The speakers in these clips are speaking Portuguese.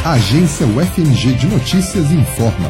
A agência UFMG de Notícias informa.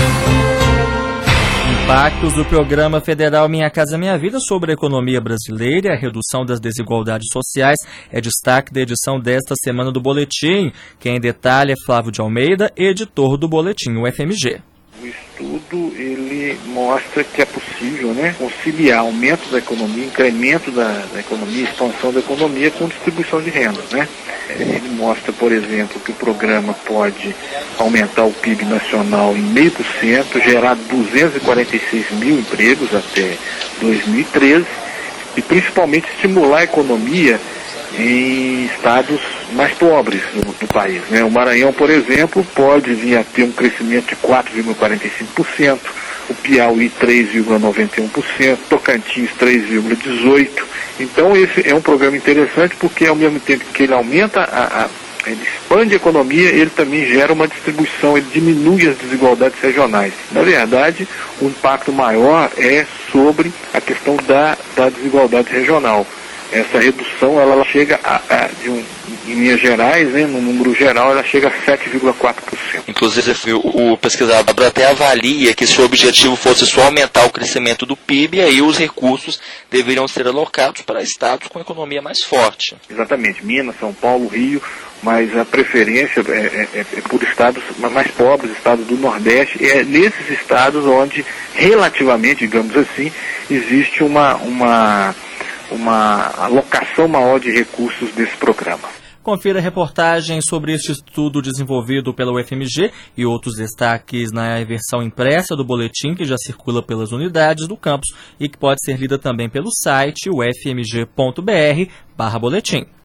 Impactos do programa federal Minha Casa Minha Vida sobre a economia brasileira e a redução das desigualdades sociais é destaque da edição desta semana do Boletim. Quem detalha é Flávio de Almeida, editor do Boletim UFMG. O estudo ele mostra que é possível, conciliar aumento da economia, incremento da economia, expansão da economia com distribuição de rendas, Ele mostra, por exemplo, que o programa pode aumentar o PIB nacional em 0,5%, gerar 246 mil empregos até 2013 e principalmente estimular a economia em estados mais pobres do país. O Maranhão, por exemplo, pode vir a ter um crescimento de 4,45%, o Piauí 3,91%, Tocantins 3,18%. Então esse é um programa interessante porque ao mesmo tempo que ele aumenta, ele expande a economia, ele também gera uma distribuição, ele diminui as desigualdades regionais. Na verdade, o impacto maior é sobre a questão da desigualdade regional. Essa redução, ela chega em linhas gerais, no número geral, ela chega a 7,4%. Inclusive, o pesquisador até avalia que se o objetivo fosse só aumentar o crescimento do PIB, aí os recursos deveriam ser alocados para estados com economia mais forte. Exatamente, Minas, São Paulo, Rio, mas a preferência é por estados mais pobres, estados do Nordeste, e é nesses estados onde, relativamente, digamos assim, existe uma alocação maior de recursos desse programa. Confira a reportagem sobre este estudo desenvolvido pela UFMG e outros destaques na versão impressa do boletim que já circula pelas unidades do campus e que pode ser lida também pelo site ufmg.br/boletim.